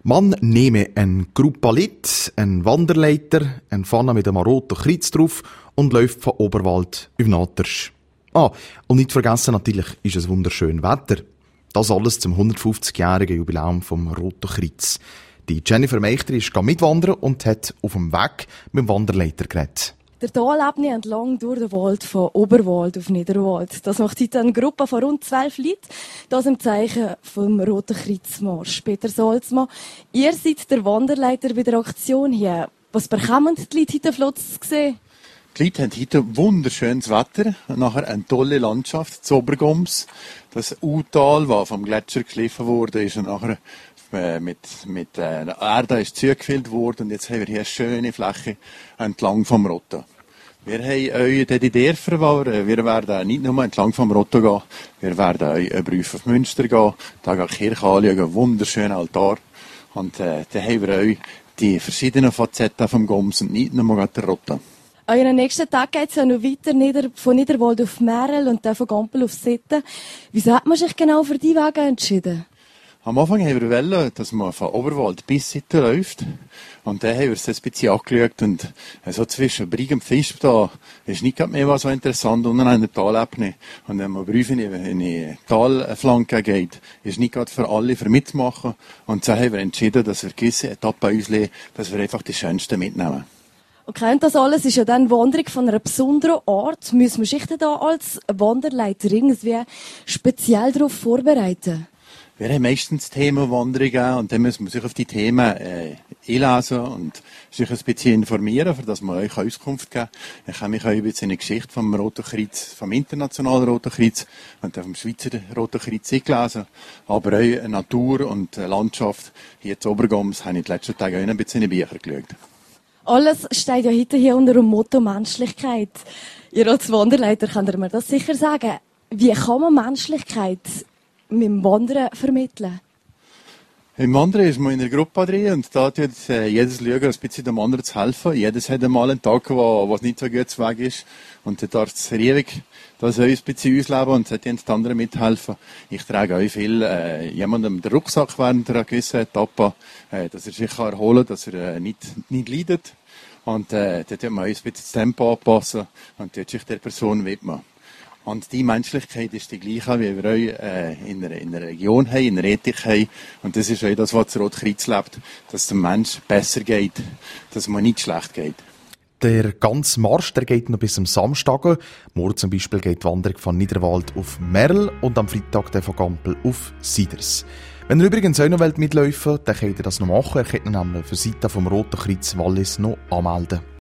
Man nehme ein Gruppalit, einen Wanderleiter, eine Pfanne mit einem roten Kreuz drauf und läuft von Oberwald auf Natersch. Und nicht vergessen, natürlich ist es wunderschön Wetter. Das alles zum 150-jährigen Jubiläum vom Roten Kreuz. Die Jennifer Meichter ist mitwandern und hat auf dem Weg mit dem Wanderleiter geredet. Der Talebene entlang durch den Wald von Oberwald auf Niederwald. Das macht heute eine Gruppe von rund 12 Leuten. Das im Zeichen vom Roten Kreuzmarsch. Peter Salzmann, ihr seid der Wanderleiter bei der Aktion hier. Was bekommen die Leute heute flott zu sehen? Die Leute haben heute wunderschönes Wetter, nachher eine tolle Landschaft, das Obergoms, das U-Tal, das vom Gletscher geschliffen wurde, ist und nachher mit Erde ist zugefüllt worden und jetzt haben wir hier eine schöne Fläche entlang vom Rotten. Wir haben euch die Idee verwahren. Wir werden nicht nur entlang vom Rotten gehen, wir werden euch über auf Münster gehen, da gehen die Kirche anschauen, einen wunderschönen Altar und dann haben wir euch die verschiedenen Facetten vom Goms und nicht nur der Rotten. An eurem nächsten Tag geht es ja noch weiter von Niederwald auf Merl und dann von Gampel auf Sitten. Wieso hat man sich genau für die Wege entschieden? Am Anfang haben wir wollen, dass man von Oberwald bis Sitten läuft. Und dann haben wir es ein bisschen angeschaut. Und so zwischen Brig und Visp da ist nicht mehr so interessant, unten an der Talebene. Und wenn man Brüfe in die Talflanke geht, ist nicht gerade für alle für mitmachen. Und so haben wir entschieden, dass wir gewisse Etappen auslegen, dass wir einfach die schönsten mitnehmen. Okay, und das alles ist ja dann Wanderung von einer besonderen Art. Müssen wir sich da als Wanderleiter irgendwie speziell darauf vorbereiten? Wir haben meistens Themenwanderungen und dann müssen wir sich auf die Themen einlesen und sich ein bisschen informieren, für dass wir euch Auskunft geben kann. Ich habe mich auch ein bisschen eine Geschichte vom Roten Kreuz, vom internationalen Roten Kreuz und vom Schweizer Roten Kreuz gelesen. Aber auch Natur und Landschaft hier zu Obergoms habe ich in den letzten Tagen auch ein bisschen in die Bücher geschaut. Alles steht ja heute hier unter dem Motto Menschlichkeit. Ihr als Wanderleiter könnt ihr mir das sicher sagen. Wie kann man Menschlichkeit mit dem Wandern vermitteln? Im Wandern ist man in einer Gruppe drin und da tut jedes schauen, ein bisschen dem anderen zu helfen. Jedes hat einmal einen Tag, wo es nicht so gut Weg ist. Und dann darf es ewig das ein bisschen ausleben und den anderen mithelfen. Ich trage auch viel jemandem den Rucksack während einer gewissen Etappe, dass er sich erholen kann, dass er nicht leidet. Und dann tut man ein bisschen das Tempo anpassen und tut sich der Person widmen. Und die Menschlichkeit ist die gleiche, wie wir euch in einer Region haben, in einer Ethik haben. Und das ist auch das, was das Rote Kreuz lebt, dass dem Mensch besser geht, dass man nicht schlecht geht. Der ganze Marsch, der geht noch bis am Samstag. Morgen zum Beispiel geht die Wanderung von Niederwald auf Merl und am Freitag dann von Gampel auf Siders. Wenn ihr übrigens auch noch mitläufen wollt, dann könnt ihr das noch machen. Ihr könnt nämlich für die Seite vom Roten Kreuz Wallis noch anmelden.